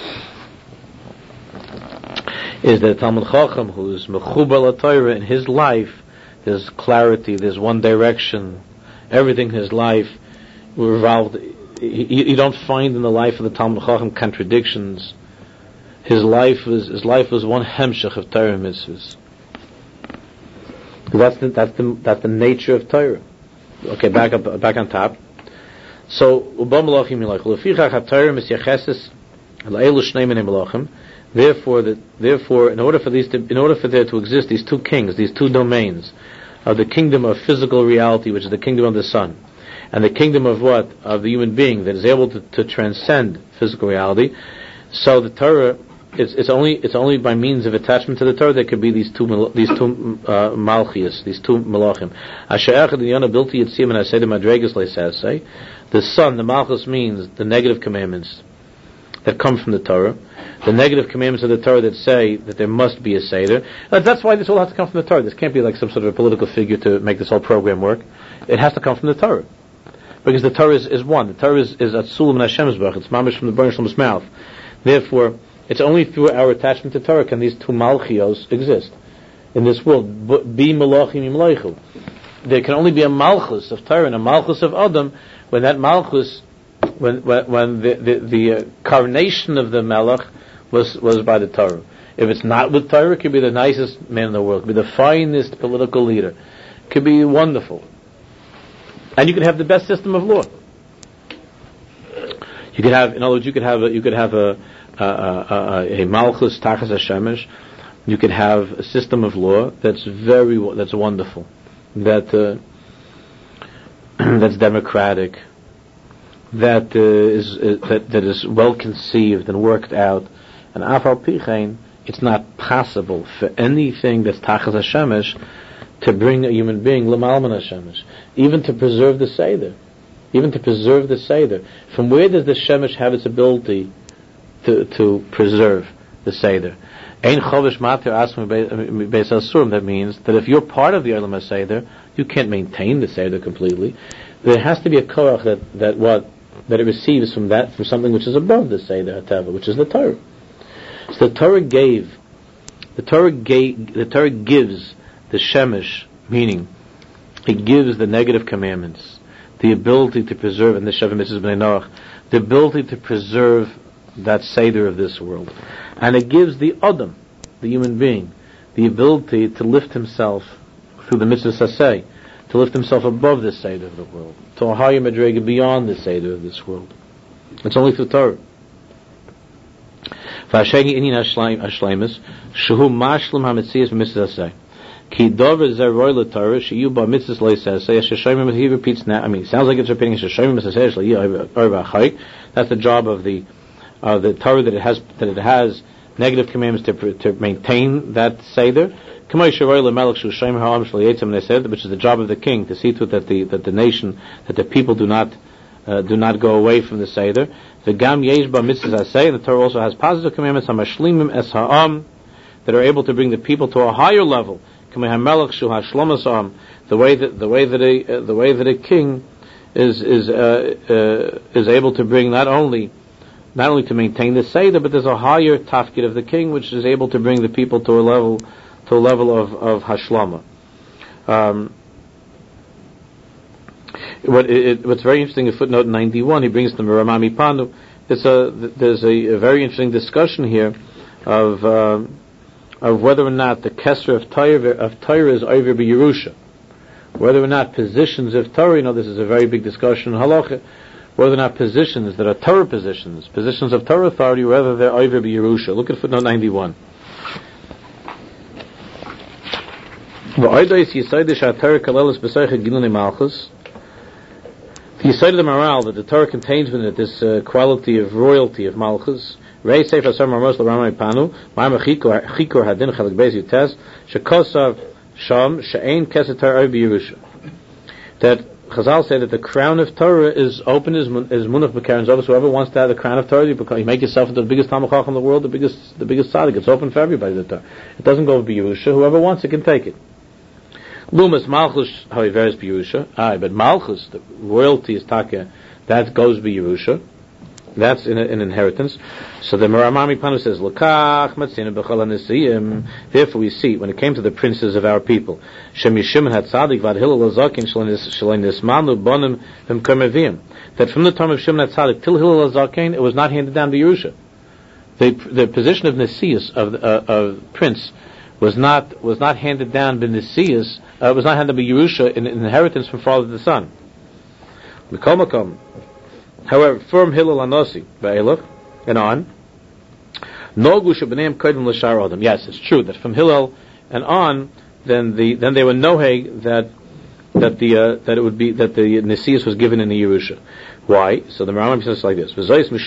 that a Talmud Chacham who is mechuber HaTorah in his life, there's clarity, there's one direction, everything in his life revolved. You don't find in the life of the Talmud Chacham contradictions. His life was one hemshech of Torah mitzvahs. That's the nature of Torah. Okay, back on top. So therefore, in order for there to exist, these two kings, these two domains of the kingdom of physical reality, which is the kingdom of the sun, and the kingdom of what? Of the human being that is able to transcend physical reality. So the Torah, it's only by means of attachment to the Torah there could be these two malchias, these two malachim. The sun, the malchus means the negative commandments that come from the Torah, the negative commandments of the Torah that say that there must be a Seder. That's why this all has to come from the Torah. This can't be like some sort of a political figure to make this whole program work. It has to come from the Torah. Because the Torah is one. The Torah is atzulam in Hashem's baruch. It's mamish from the Rebbeinu Shalom's mouth. Therefore, it's only through our attachment to Torah can these two malchios exist in this world. Be malachim imleichu. There can only be a malchus of Torah and a malchus of Adam when that malchus, when the coronation of the melech was by the Torah. If it's not with Torah, it could be the nicest man in the world, it could be the finest political leader, it could be wonderful. And you could have the best system of law. You could have, in other words, you could have a malchus tachas hashemesh. You could have a system of law that's wonderful, that's democratic, that is well conceived and worked out. And afal pichein, it's not possible for anything that's tachas hashemesh to bring a human being l'malman hashemesh, even to preserve the Seder. From where does the shemesh have its ability to preserve the Seder? Ein chovish matir asum beis asurim. That means that if you're part of the Olam HaSeder, you can't maintain the Seder completely. There has to be a koach that it receives from something which is above the Seder HaTeva, which is the Torah. So the Torah gives the shemesh, meaning it gives the negative commandments the ability to preserve, and the Sheva Mitzvahs B'nai Noach, the ability to preserve that Seder of this world. And it gives the Adam, the human being, the ability to lift himself through the Mitzvah Saseh, to lift himself above the Seder of the world, to a higher Madrega beyond the Seder of this world. It's only through Torah. V'asheni inin hashleimus shehu mashlim hamitzias b'mitzvahs asay. Ki dover zer roy l'torah sheyu ba mitzvahs loisasay. Sheshayim, he repeats now. I mean, it sounds like it's repeating Sheshayim misasay shleyi orva chayik. That's the job of the Torah, that it has negative commandments to maintain that seder. Which is the job of the king, to see to it that the nation, that the people do not go away from the seder. The gam yesh ba mitzvahs asay. The Torah also has positive commandments that are able to bring the people to a higher level. The way that a king is able to bring not only to maintain the seder, but there's a higher tafkid of the king, which is able to bring the people to a level of hashlama. What's very interesting in footnote 91, he brings the Ramami Panu. There's a very interesting discussion here of whether or not the Kesser of Torah is over b'Yerusha, whether or not positions of Torah. This is a very big discussion in Halacha, whether or not positions that are Torah positions of Torah authority, whether they're over b'Yerusha. Look at footnote 91. The Yisod of the morale that the Torah contains within it this quality of royalty of Malchus. That Chazal say that the crown of Torah is open as munaf b'karen zovus. Whoever wants to have the crown of Torah, you make yourself into the biggest Talmid Chacham in the world, the biggest tzaddik. It's open for everybody. The Torah. It doesn't go with Yerusha. Whoever wants it can take it. Lumas Malchus, however, is Yerusha. But Malchus, the royalty is taka, that goes be Yerusha. That's in an inheritance. So the Maramami Panu says, L'kach matzina b'chol hanisiyim. Therefore we see, when it came to the princes of our people, Shem Yishimon HaTzadik Vad Hillel HaZaken Shlein Nismanu Bonim V'mkermevim, that from the time of Shimon HaTzadik till Hillel HaZaken, it was not handed down to Yerusha. The position of Nesius, of prince, was not handed down by Nesius, was not handed by Yerusha in inheritance from father to son. Mikol Makom. However, from Hillel Anosi, Ba'elach, and on, yes, it's true that from Hillel and on, then they were noheg that the Nesius was given in the Yerusha. Why? So the Rambam says like this: He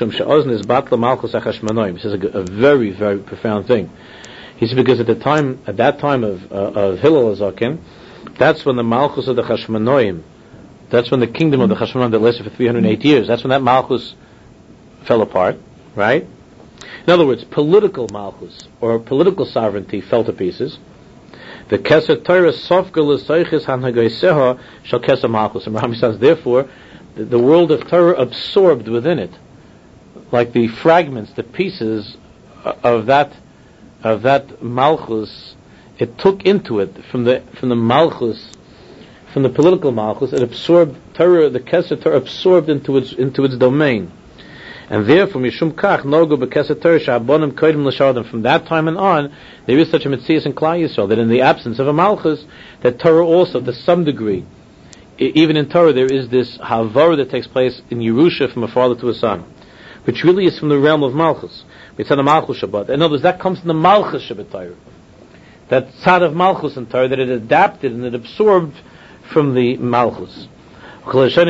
says a very, very profound thing. He said because at that time of Hillel Azaken, that's when the Malchus of the Chashmonoim, that's when the kingdom of the Chashmonaim that lasted for 308 years, that's when that Malchus fell apart, right? In other words, political Malchus, or political sovereignty, fell to pieces. The Keser Torah Sofka L'Seiches HaNhagaiseha Shal Keser Malchus. And Rambam says, therefore, the world of Torah absorbed within it, like the fragments, the pieces of that Malchus, it took into it from the Malchus, from the political Malchus, it absorbed Torah, the Keser Torah absorbed into its domain. And therefore, Mishum Kach Nogu B'Keser Torah Sha'abonim Kodim L'Shardim. From that time and on, there is such a Metzias in Klal Yisrael that in the absence of a Malchus, that Torah also, to some degree, even in Torah, there is this Havara that takes place in Yerusha from a father to a son, which really is from the realm of Malchus. It's a Malchus Shabbat. In other words, that comes from the Malchus Shabbat Torah. That tzad of Malchus in Torah, that it adapted and it absorbed from the Malchus. You have to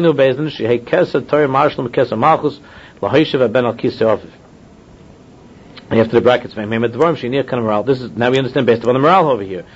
the brackets. This is now we understand based upon the morale over here.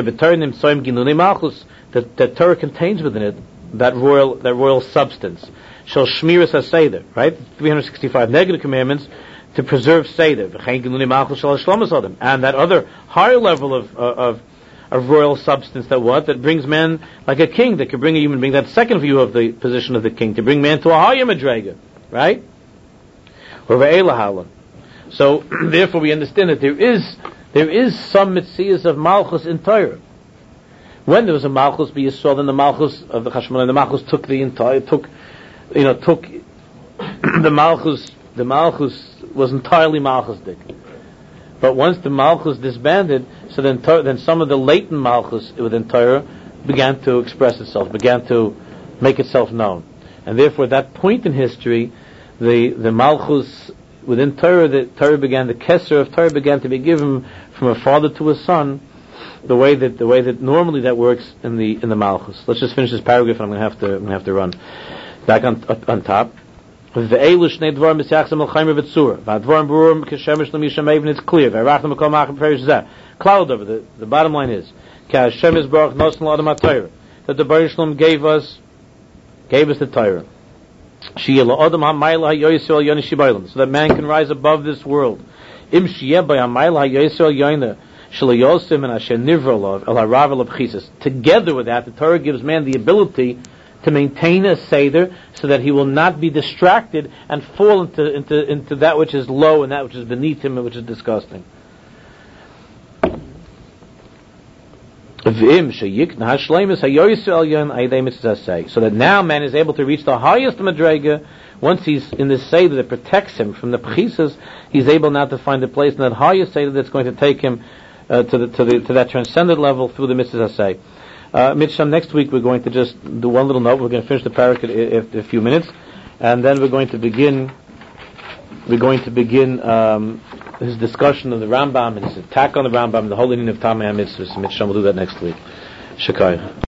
That Torah contains within it that royal substance. Shall shmiras haseder, right? 365 negative commandments to preserve seder, and that other higher level of royal substance that brings man like a king, that could bring a human being, that second view of the position of the king, to bring man to a higher madrega, right? So therefore we understand that there is some mitzias of malchus in Torah. When there was a malchus be Yisrael, then the malchus of the Chashmonaim, the malchus took the malchus. The malchus was entirely malchusdik. But once the malchus disbanded, so then some of the latent malchus within Torah began to express itself, began to make itself known, and therefore at that point in history, the malchus within Torah, the Kesser of Torah began to be given from a father to a son, the way that normally that works in the Malchus. Let's just finish this paragraph, and I'm going to have to run back on top. It's clear. Cloud over the bottom line is that the Baruch Shalom gave us the Torah, so that man can rise above this world. Together with that, the Torah gives man the ability to maintain a seder, so that he will not be distracted and fall into that which is low and that which is beneath him and which is disgusting. So that now man is able to reach the highest madrega. Once he's in this seder that protects him from the pchisas, he's able now to find a place in that highest seder that's going to take him to that transcendent level through the mitzvahs asay. Mitcham, next week we're going to just do one little note. We're going to finish the parak in a few minutes, and then we're going to begin his discussion of the Rambam and his attack on the Rambam, the whole meaning of Tamei HaMitzvahs. Mitcham will do that next week. Shakayach.